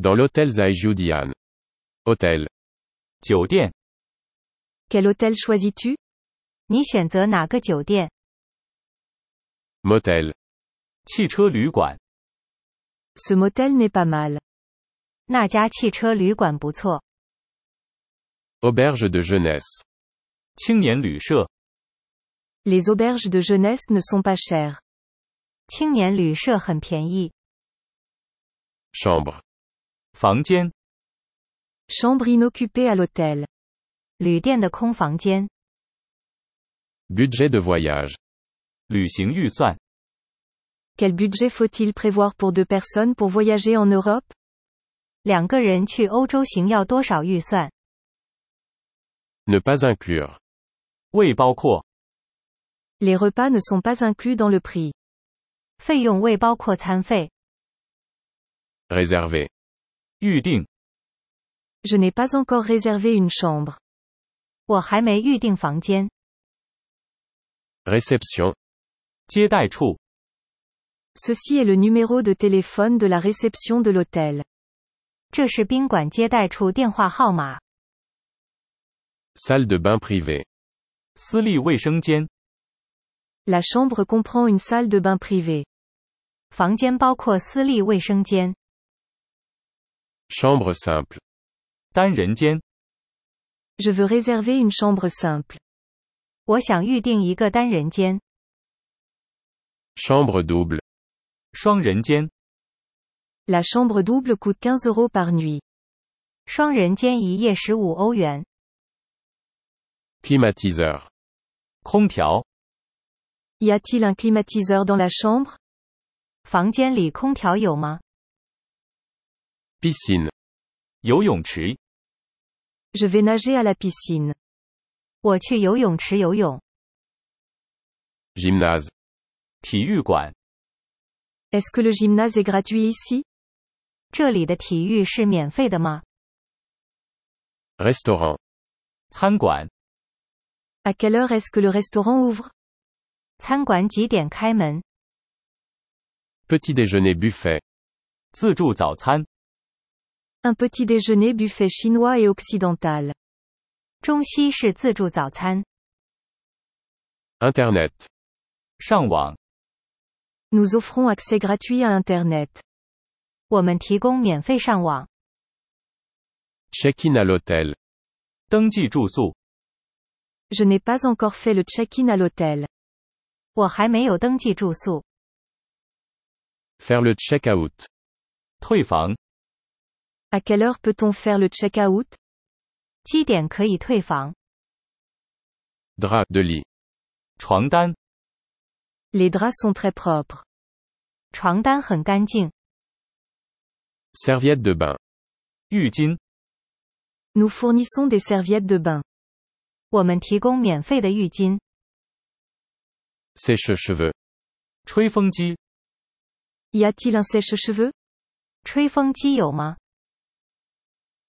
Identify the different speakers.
Speaker 1: Dans l'hôtel Zaijiudian. Hôtel.
Speaker 2: 酒店。
Speaker 3: Quel hôtel choisis-tu?
Speaker 4: 你选择哪个酒店？
Speaker 1: Motel.
Speaker 2: 汽车旅馆。
Speaker 3: Ce motel n'est pas mal.
Speaker 4: 那家汽车旅馆不错。
Speaker 1: Auberge de jeunesse.
Speaker 2: 青年旅社。
Speaker 3: Les auberges de jeunesse ne sont pas chères.
Speaker 4: 青年旅社很便宜。
Speaker 1: Chambre.
Speaker 2: 房间。
Speaker 3: Chambre inoccupée à l'hôtel.
Speaker 4: 旅店的空房间。
Speaker 1: Budget de voyage.
Speaker 2: 旅行预算。
Speaker 3: Quel budget faut-il prévoir pour 2 personnes pour voyager en Europe?
Speaker 4: 2个人去欧洲行要多少预算？
Speaker 1: Ne pas inclure.
Speaker 2: 未包括。
Speaker 3: Les repas ne sont pas inclus dans le prix.
Speaker 4: 费用未包括餐费。
Speaker 1: Réservé.
Speaker 2: 预定。
Speaker 3: Je n'ai pas encore réservé une chambre.
Speaker 4: 我还没预定房间。
Speaker 1: Réception.
Speaker 2: 接待处。
Speaker 3: Ceci est le numéro de téléphone de la réception de l'hôtel.
Speaker 4: 这是宾馆接待处电话号码。
Speaker 1: Salle de bain privée.
Speaker 2: 私立卫生间。
Speaker 3: La chambre comprend une salle de bain privée.
Speaker 4: 房间包括私立卫生间。
Speaker 1: Chambre simple.
Speaker 2: 单人间。
Speaker 3: Je veux réserver une chambre simple.
Speaker 4: 我想预定一个单人间。
Speaker 1: Chambre double.
Speaker 2: 双人间。
Speaker 3: La chambre double coûte 15 € par nuit.
Speaker 4: 双人间一夜15欧元。
Speaker 1: Climatiseur.
Speaker 2: 空调。
Speaker 3: Y a-t-il un climatiseur dans la chambre?
Speaker 4: 房间里空调有吗？
Speaker 1: Piscine.
Speaker 2: 游泳池。
Speaker 3: Je vais nager à la piscine.
Speaker 4: 我去游泳池游泳。
Speaker 1: Gymnase.
Speaker 2: 体育馆。
Speaker 3: Est-ce que le gymnase est gratuit ici?
Speaker 4: 这里的体育是免费的吗？
Speaker 1: Restaurant.
Speaker 2: 餐馆。
Speaker 3: À quelle heure est-ce que le restaurant ouvre?
Speaker 4: 餐馆几点开门？
Speaker 1: Petit déjeuner buffet.
Speaker 2: 自助早餐。
Speaker 3: Un petit déjeuner buffet chinois et occidental.
Speaker 4: 中西式自助早餐。
Speaker 1: Internet.
Speaker 2: 上网。
Speaker 3: Nous offrons accès gratuit à Internet.
Speaker 4: 我们提供免费上网。
Speaker 1: Check-in à l'hôtel.
Speaker 2: 登记住宿。
Speaker 3: Je n'ai pas encore fait le check-in à l'hôtel.
Speaker 4: 我还没有登记住宿。
Speaker 1: Faire le check-out.
Speaker 2: 退房。
Speaker 3: À quelle heure peut-on faire le check-out?
Speaker 4: 几点可以退房？
Speaker 1: Drap de lit.
Speaker 2: 床单。
Speaker 3: Les draps sont très propres.
Speaker 4: 床单很干净。
Speaker 1: Serviette de bain.
Speaker 2: 浴巾。
Speaker 3: Nous fournissons des serviettes de bain.
Speaker 4: 我们提供免费的浴巾。
Speaker 1: Sèche-cheveux.
Speaker 2: 吹风机。
Speaker 3: Y a-t-il un sèche-cheveux?
Speaker 4: 吹风机有吗？